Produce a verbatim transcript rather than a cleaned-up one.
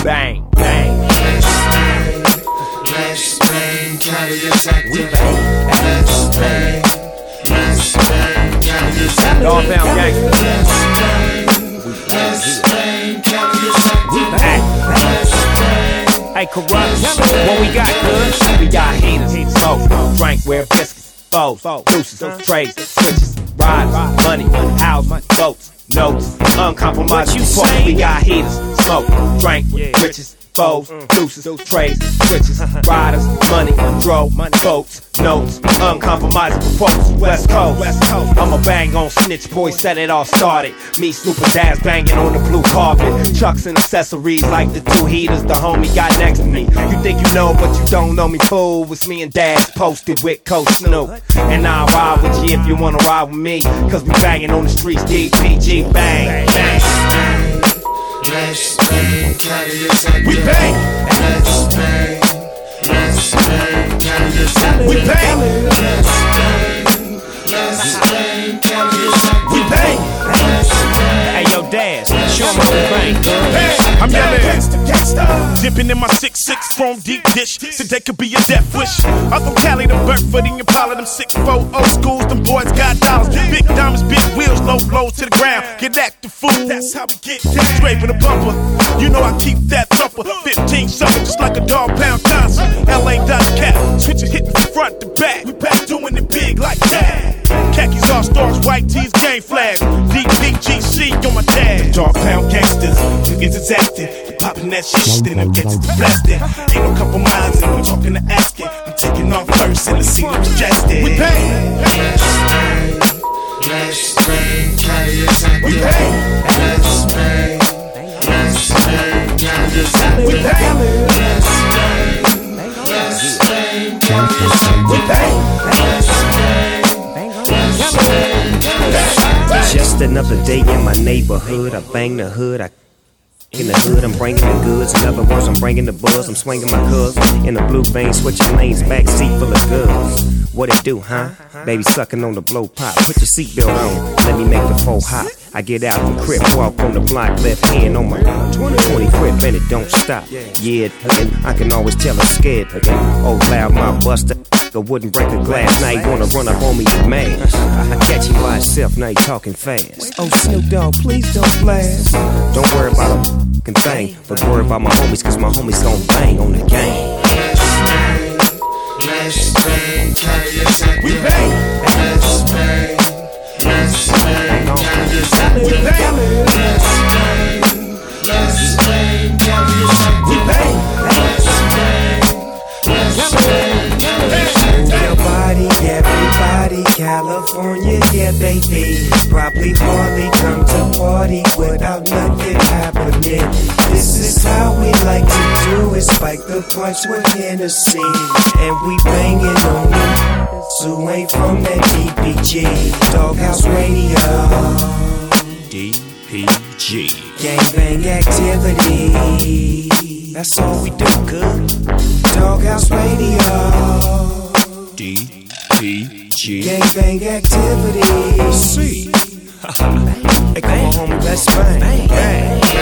bang, bang. Let's bang, Cali is active. We bang, let's bang, let's bang, Cali is active. Dog Pound Gangsta. Let's bang, let's bang, Cali is active. Let's bang. Hey, Corrupt, what we got, good? We got heaters, smoke, drink, wear biscuits, foes, deuces, trades, switches, rides, money, house, boats, notes, uncompromising support. We got heaters, smoke, drink, riches, foes, deuces, trades, switches, riders, money, dro, boats, notes, uncompromising quotes. West Coast, West Coast. I'ma bang on snitch, boy, set it all started. Me, Snoop and Daz banging on the blue carpet. Trucks and accessories like the two heaters the homie got next to me. You think you know, but you don't know me, fool. It's me and Daz posted with Coach Snoop. And I'll ride with you if you wanna ride with me. Cause we banging on the streets, D P G, bang, bang. Let's bang, Cali is active. We bang. Let's bang, let's bang, Cali is active. We bang. Let's bang, let's bang, Cali is active. We bang. Let's bang. Hey, yo, Daz, show 'em how we bang. Hey, I'm yelling, dipping in my six six chrome deep dish. Today could be a death wish. I'm from Cali to Burford and Impala, them six four old schools. Them boys got dollars, big diamonds, big wheels, low blows to the ground. Get active, fool. That's how we get down. Scraping the bumper. You know I keep that thumper. Fifteen something, just like a dog pound concert. L A dot cap, switching hitting from front to back. We back doing it big like that. Khakis all stars, white tees, game flags. D P G C on my tag. Dog pound gangsters, niggas is acting. Popping that shit, then I'm getting to blasting. Ain't no compromising, I'm talking to asking. I'm taking off first and the scene was drastic. We bang. Let's bang, let's bang, Cali is active. We bang. Let's bang, let's bang, Cali is active. We bang. Let's bang, let's bang, Cali is active. We bang. Let's bang, let's bang, Cali is active. Just another day in my neighborhood. I bang the hood. I in the hood, I'm bringing the goods. In other words, I'm bringing the buzz. I'm swinging my cuz in the blue vein, switching lanes, back seat full of goods. What it do, huh? Baby sucking on the blow pop. Put your seatbelt on, let me make the four hop. I get out the crib, walk on the block, left hand on my twenty twenty crib, and it don't stop. Yeah, and I can always tell I'm scared. Oh, loud, my buster. I wouldn't break a glass. Now you wanna run up on me, you mad. I catch him by himself, now you talking fast. Oh, Snoop Dogg, please don't blast. Don't worry about a fucking thing, but worry about my homies, cause my homies gon' bang on the game. Let's bang, let's bang, Cali is active. We bang. Let's bang, let's bang, Cali is active. We bang. Let's bang, let's bang, Cali is active. We bang. Let's bang, let's bang, Cali is active. Your body, everybody, California, yeah, baby. Probably hardly come to party without nothing happening. This is how we like to do it. Spike the punch with Hennessy, and we banging on it. So ain't from that D P G, Doghouse Radio. D P G. Gangbang activity. That's all we do, good. Doghouse Radio. D P G. Gangbang activity. C. Hey, come on, homie, let's bang. Bang.